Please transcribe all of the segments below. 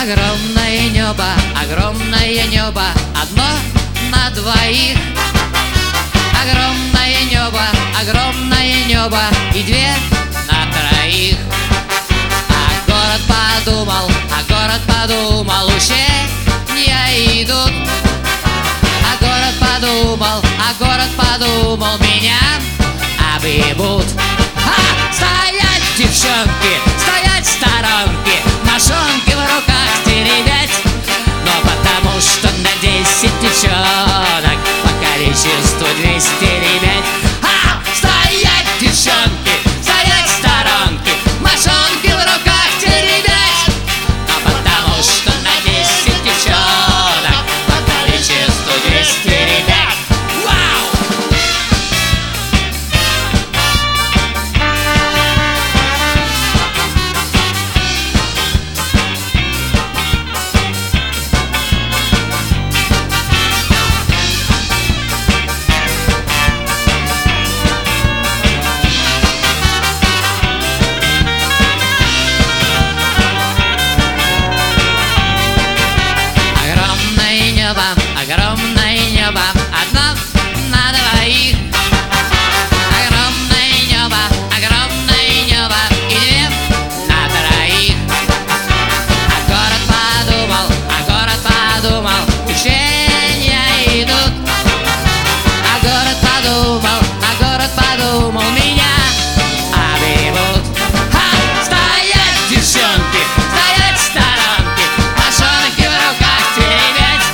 Огромное небо, одно на двоих. Огромное небо и две на троих. А город подумал, учения идут. А город подумал, меня объебут. Стоять, девчонки, стоять в сторонке, мошонки в руках теребять. Но потому что на 10 девчонок по количеству 200 ребят. Стоять, девчонки, стоять в сторонке, мошонки в руках теребять. Но потому что на 10 девчонок по количеству 200 ребят. Огромное небо, одно на двоих. Огромное небо и две на троих. А город подумал, учения идут. А город подумал, меня объебут. Стоять, девчонки, стоять в сторонке, мошонки в руках теребять.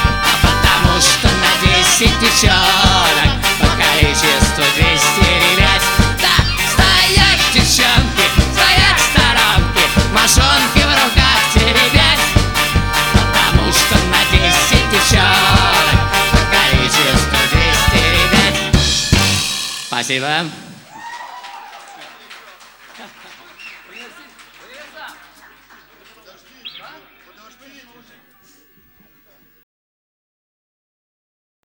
Девчонок по количеству 200 ребят. Да, стоять, девчонки, стоять в сторонке, мошонки в руках теребять. Потому что на 10 девчонок по количеству 200 ребят. Спасибо.